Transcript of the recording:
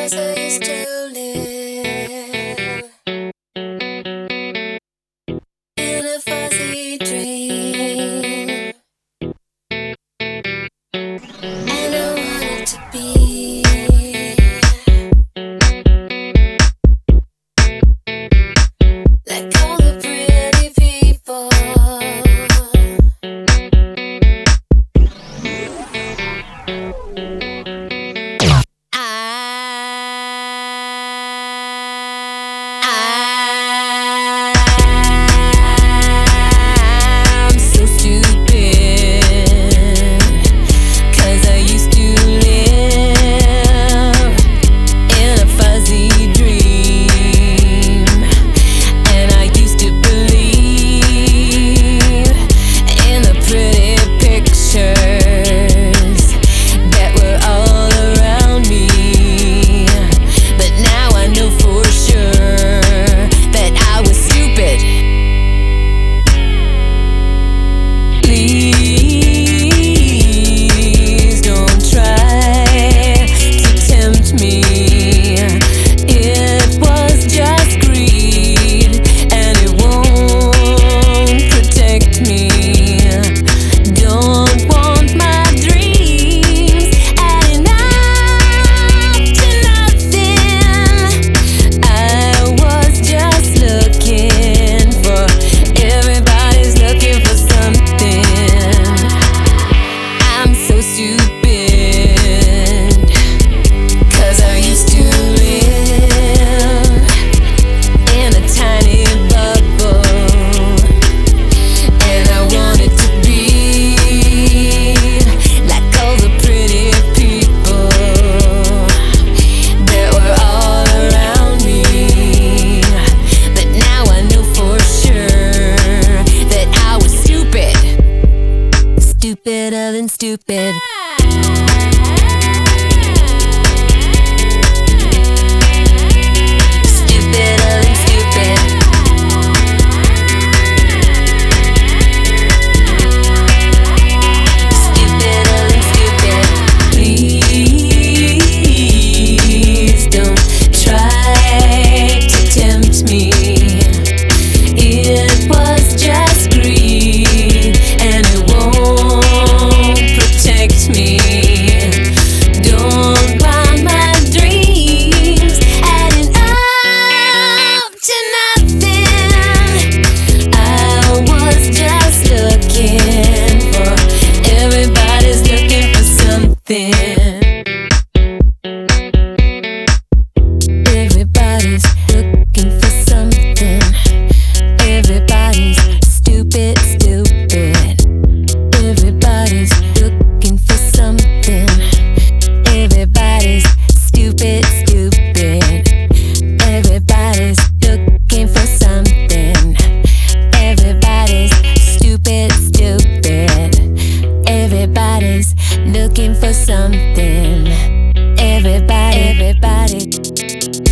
'Cause I used to live in a fuzzy dream, and I wanted to be like all the pretty people. I'm so stupid, 'cause I used to live in a fuzzy dream, and I used to believe in the pretty pictures that were all around me. But now I know for sure that I was stupid. Please don't try to tempt me. It was just greed, and it won't protect me. Don't want my dreams adding up to nothing. I was just looking for, everybody's looking for something. I'm so stupid, 'cause I used to live in a tiny bubble, and I wanted to be like all the pretty people that were all around me. But now I know for sure that I was stupid, stupider than stupid. Stupider than stupid. Stupider than stupid. Please don't try to tempt me. It was just greed, and it won't protect me. Don't want my dreams adding up to nothing. I was just looking for, everybody's looking for something. Everybody's looking for something. Everybody's stupid, stupid. Everybody's looking for something. Everybody's stupid, stupid. Everybody's looking for something. Everybody's stupid, stupid. Everybody's looking for something. Everybody,